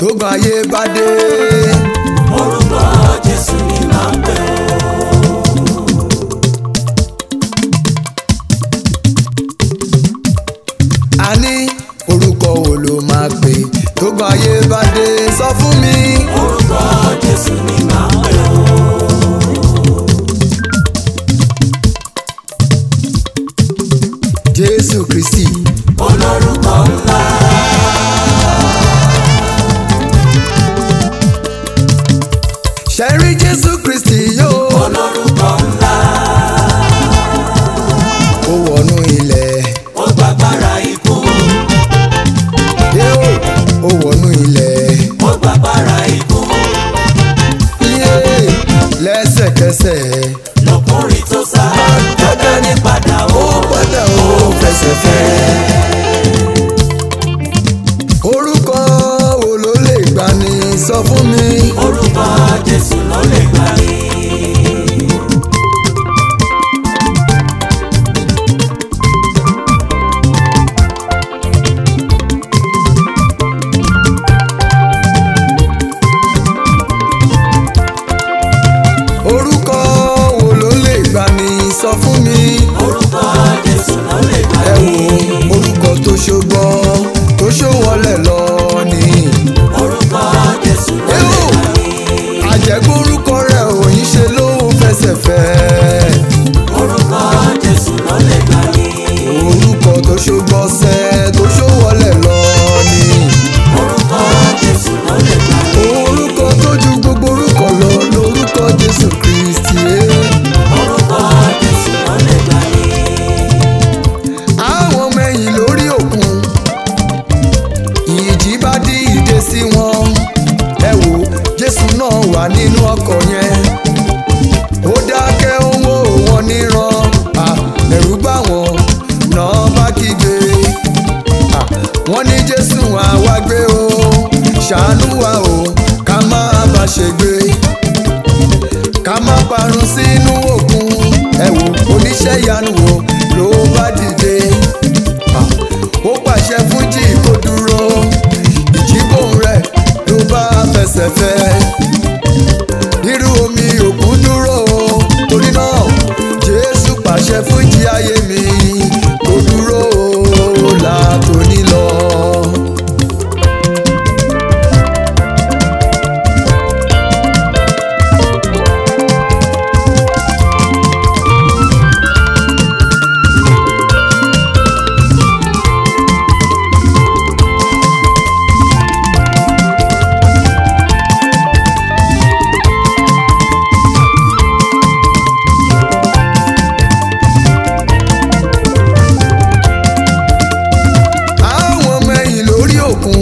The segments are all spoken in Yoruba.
tógun ayé bá dé. Orúkọ Jésù ni màá pè ó. A ní orúkọ wo ló máa pè tógun ayé bá dé, sọ fún mi. Orúkọ Jésù ni màá pè ó. Jésù Kristi Olórúkọ ńlá. ṣẹ́rí Jésù Kristi yóò. Olórúkọ ńlá. Ó wọnú ilẹ̀. Ó gbàgbára ikú. Yóò ó wọnú ilẹ̀. Ó gbàgbára ikú. Yé lẹ́sẹ̀kẹsẹ̀. Lọkùnrin tó sá. Jọ́dá ní padà ó. Padà ó fẹsẹ̀ fẹ́. Orúkọ wo ló lè gbani, sọ fún mi. Orúkọ Jésù ló lè gbà mí. Orúkọ wo ló lè gbani, sọ fún mi. Orúkọ Jésù ló lè gbà Ẹ mí. wo orúkọ tó ṣógbọ́ tó ṣówọlẹ̀ lọ ni. Orúkọ Jésù ló lè gbà mí. Àjẹgbó orúkọ rẹ̀ òyìn ṣe ló ń fẹsẹ̀ fẹ́. Orúkọ Jésù ló lè gbà mí. Orúkọ tó ṣógbọ́ sẹ́ tó ṣówọlẹ̀ lọ ni. Orúkọ Jésù ló lè gbà mí. Orúkọ tó ju gbogbo orúkọ lọ lórúkọ Jésù Kristi. Orúkọ Jésù ló lè gbà mí. Àwọn ọmọ ẹ̀yìn lórí òkun, ìjì bá dìde sí wọn. Ẹ wò Jésù náà wà nínú ọkọ̀ yẹn. Ó dákẹ́ owó wọn níran. Ẹ̀rù bá wọn náà bá kígbe. Wọ́n ní Jésù àwa gbé o, ṣàánú wa o, ká má bá ṣègbé, ká má parun sínú òkun. Ẹ wò oníṣẹ́ ìyanu wo ló bá dìde. Ó pàṣẹ fún jì kó dúró, ìjíbòun rẹ̀ ló bá fẹsẹ̀ fẹ́. Irú omi òkun dúró o, torí náà Jésù pàṣẹ fún jí ayé mi kó dúró o látòní lọ. Àwọn ọmọ ẹ̀yìn lórí òkun,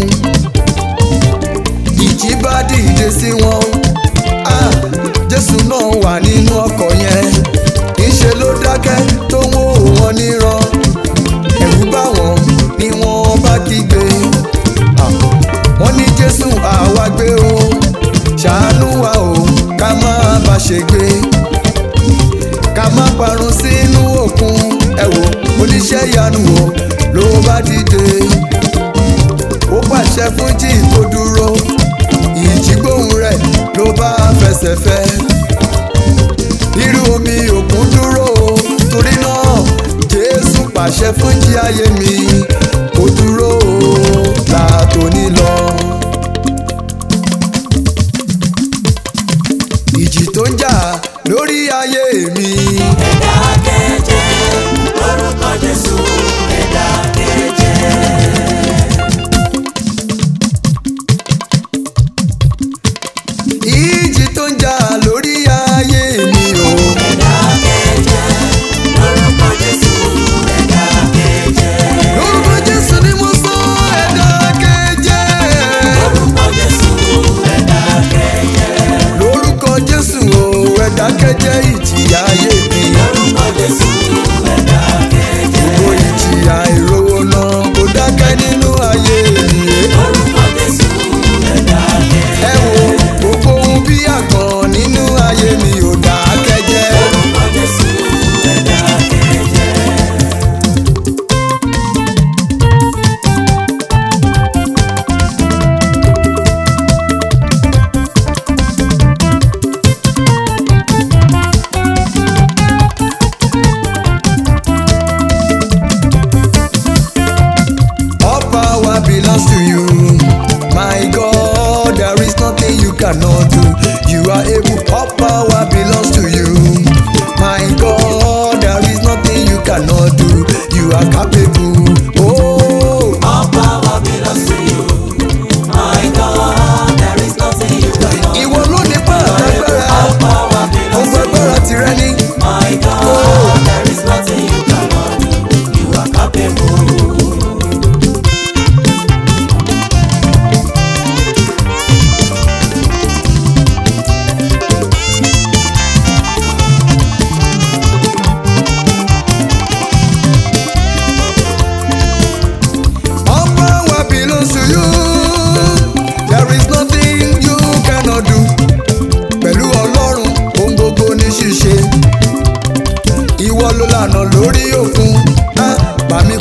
ìjì bá dìde sí wọn. Jésù náà wà nínú ọkọ̀ yẹn. Ìṣe ló dákẹ́ tó wó wọn níran. Ẹ̀rù bá wọn ni wọ́n bá kígbe. Wọ́n ní Jésù àwa gbé o, ṣàánú wa o, ká má bá ṣègbé, ká má parun sínú òkun. Ẹ wò oníṣẹ́ ìyanu wo ló bá dìde. Ó pàṣẹ fún jì kó dúró, ìjígbóhùn rẹ̀ ló bá fẹsẹ̀ fẹ́. Irú omi òkun dúró o, torí náà Jésù pàṣẹ fún jí ayé mi kó dúró o látòní lọ. Ìjì tó ń jà lórí ayé mi. Ẹ̀dá kẹ́jẹ́. Lórúkọ Jésù. Ẹ̀dá kẹ́jẹ́. Ìjì tó ń jà lórí ayé mi o. Ẹ̀dá kẹ́jẹ́. Lórúkọ Jésù. Ẹ̀dá kẹ́jẹ́. Lórúkọ Jésù ni mo sọ ẹ̀dá kẹ́jẹ́. Lórúkọ Jésù. Ẹ̀dá kẹ́jẹ́. Lórúkọ Jésù o, ẹ̀dá kẹ́jẹ́ ìjì ayé mi. Lórúkọ Jésù. Ẹ̀dá kẹ́jẹ́. Gbogbo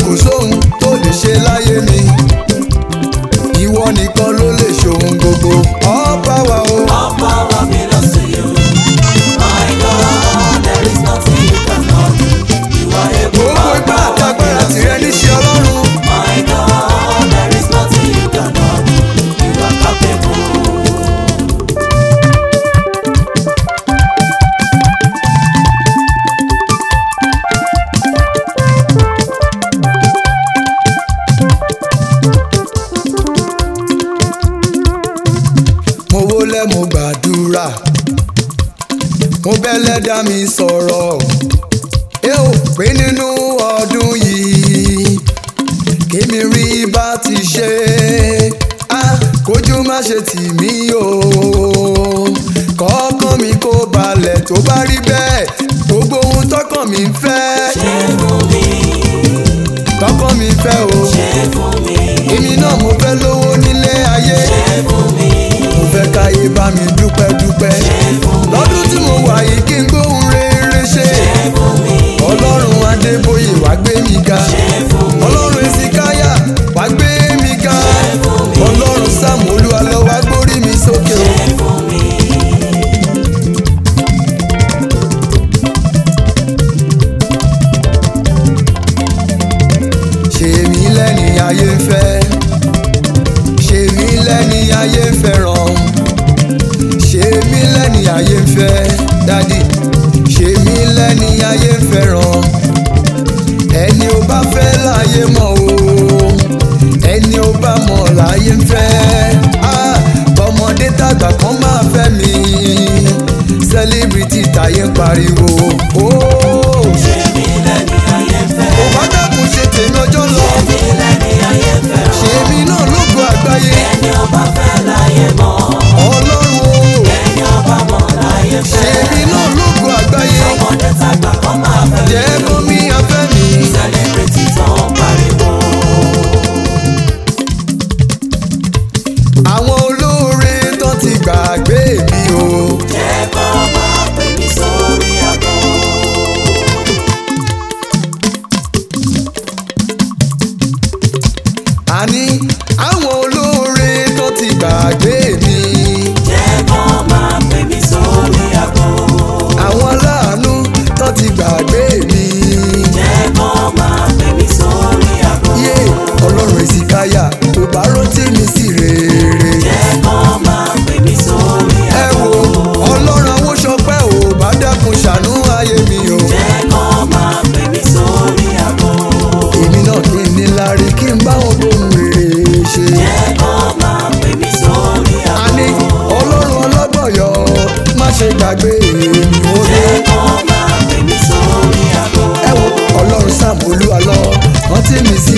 kò sóhun tó lè ṣe láyé mi ìwọ nìkan ló lè ṣohun gbogbo all power o. All power belongs to you. My God, there is nothing you cannot do. You are able. gbogbo ipá àtagbára tìrẹ níṣẹ́ ọlọ́run. My God, there is nothing you cannot do. You are capable. mo wólẹ̀ mo gbàdúrà mo bẹ́lẹ́dá mi sọ̀rọ̀ ẹ ò pé nínú ọdún yìí kémi rí bá ti ṣe kójú má ṣe tì mí o kọ́kàn mi kó balẹ̀ tó bá rí bẹ́ẹ̀ gbogbo ohun tọ́kàn mi ń fẹ́ Ṣe fún mi, tọ́kàn mi fẹ́ o ṣe fún mi, èmi náà mo fẹ́ lówó nílé ayé ṣe fún mi, mo fẹ́ káyé bá mi dúpẹ́ dúpẹ́ ṣe fún mi, lọ́dún tí mo wà yìí kí n gbóhùn rere ṣe ṣe fún mi, ọlọ́run adébóyè wá gbé mi ga ṣe fún mi, ọlọ́run ezekiah wá gbé mi ga ọlọ́run sáàmù olúwalọ wá gbórí mi sókè o. ṣe fún mi. ṣe mí lẹ́ni ayé ń fẹ́ ṣe mí lẹ́ni ayé ń fẹ́ràn ṣe mí lẹ́ni ayé ń fẹ́ dádì ṣe mí lẹ́ni ayé ń fẹ́ràn ẹni ó bá fẹ́ láyé mọ̀ o ẹni ó bá mọ̀ láyé ń fẹ́ tọmọdé tàgbà kan máa fẹ́ mi celebrity táyé ń pariwo Ṣe mí lẹ́ni ayé ń fẹ́. ò bá dàkún ṣe tèmi ọjọ́ lọ Ṣe mí lẹ́ni ayé ń fẹ́. ṣèmi náà lógo àgbáyé Ẹni ọba fẹ́ láyé mọ̀. ọlọ́run o Ẹni ọba mọ̀ láyé fẹ́. ṣèmi náà lógo àgbáyé Ọmọdé tàgbà kan máa fẹ́ mi. jẹ́ kó mi afẹ́ mi. Celebrity tó ń pariwo. àwọn olóore tán ti gbàgbé mi o Jẹ́ kó máa pè mí sórí àgọ́. àní àwọn olóore tán ti gbàgbé mi Jẹ́ kó máa pè mí sórí àgọ́. àwọn aláàánú tán ti gbàgbé mi Jẹ́ kó máa pè mí sórí àgọ́. yé ọlọ́run èsìkáyà kò bá rántí mi sí rere. Jẹ́ kó máa pè mí sórí ẹ àgọ́. wo ọlọ́run awóṣọpẹ́ ò bá dákun ṣàánú ayé mi o. Jẹ́ kó máa pè mí sórí àgọ́. èmi náà kí n níláárí kí n bá wọn gbóhùn rere ṣe. Jẹ́ kó máa pè mí sórí àní àgọ́. ọlọ́run ọlọ́gbọ̀yọ̀ má ṣe gbàgbé èmi ó dé. Jẹ́ kó máa pè mí sórí àgọ́. ẹ wo ọlọ́run sáàmù olúwa lọ rántí mi sí